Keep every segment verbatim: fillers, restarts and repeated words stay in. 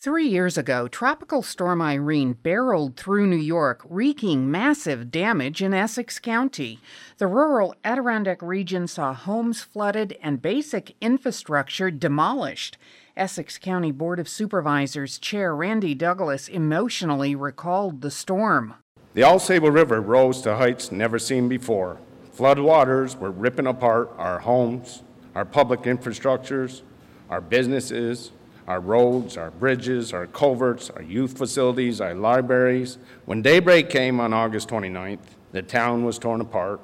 Three years ago, Tropical Storm Irene barreled through New York, wreaking massive damage in Essex County. The rural Adirondack region saw homes flooded and basic infrastructure demolished. Essex County Board of Supervisors Chair Randy Douglas emotionally recalled the storm. The Alsable River rose to heights never seen before. Flood waters were ripping apart our homes, our public infrastructures, our businesses, our roads, our bridges, our culverts, our youth facilities, our libraries. When daybreak came on August twenty-ninth, the town was torn apart.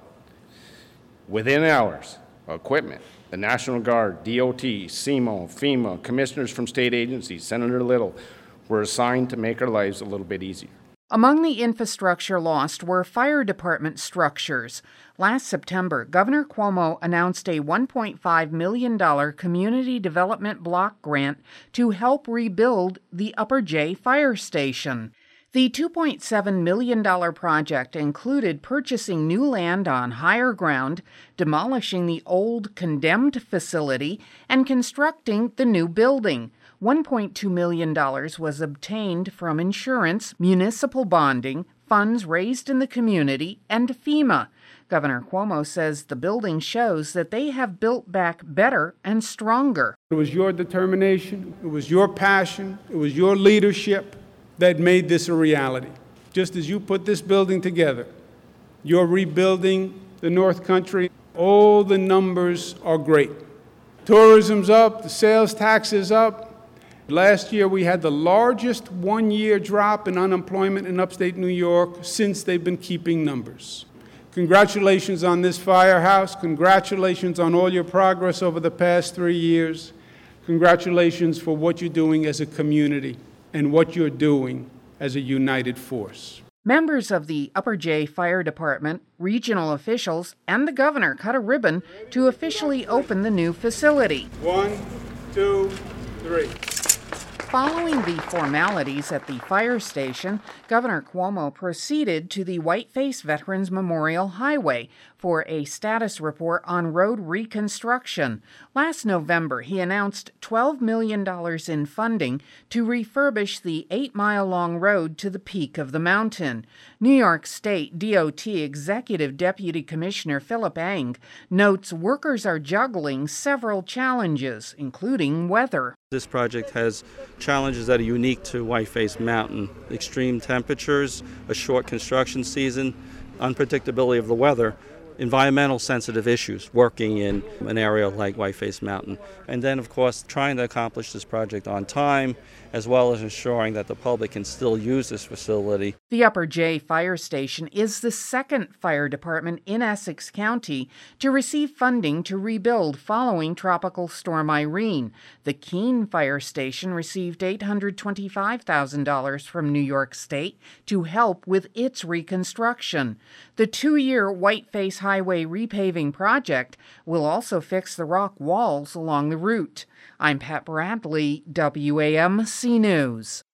Within hours, equipment, the National Guard, D O T, SEMO, FEMA, commissioners from state agencies, Senator Little, were assigned to make our lives a little bit easier. Among the infrastructure lost were fire department structures. Last September, Governor Cuomo announced a one point five million dollars community development block grant to help rebuild the Upper J Fire Station. The two point seven million dollars project included purchasing new land on higher ground, demolishing the old condemned facility, and constructing the new building. one point two million dollars was obtained from insurance, municipal bonding, funds raised in the community, and FEMA. Governor Cuomo says the building shows that they have built back better and stronger. It was your determination, it was your passion, it was your leadership that made this a reality. Just as you put this building together, you're rebuilding the North Country. All the numbers are great. Tourism's up, the sales tax is up. Last year, we had the largest one-year drop in unemployment in upstate New York since they've been keeping numbers. Congratulations on this firehouse. Congratulations on all your progress over the past three years. Congratulations for what you're doing as a community and what you're doing as a united force. Members of the Upper J Fire Department, regional officials, and the governor cut a ribbon to officially open the new facility. One, two, three. Following the formalities at the fire station, Governor Cuomo proceeded to the Whiteface Veterans Memorial Highway for a status report on road reconstruction. Last November, he announced twelve million dollars in funding to refurbish the eight-mile-long road to the peak of the mountain. New York State D O T Executive Deputy Commissioner Philip Eng notes workers are juggling several challenges, including weather. This project has challenges that are unique to Whiteface Mountain: extreme temperatures, a short construction season, unpredictability of the weather, environmental sensitive issues working in an area like Whiteface Mountain. And then, of course, trying to accomplish this project on time, as well as ensuring that the public can still use this facility. The Upper J Fire Station is the second fire department in Essex County to receive funding to rebuild following Tropical Storm Irene. The Keene Fire Station received eight hundred twenty-five thousand dollars from New York State to help with its reconstruction. The two-year Whiteface Highway repaving project will also fix the rock walls along the route. I'm Pat Bradley, W A M C News.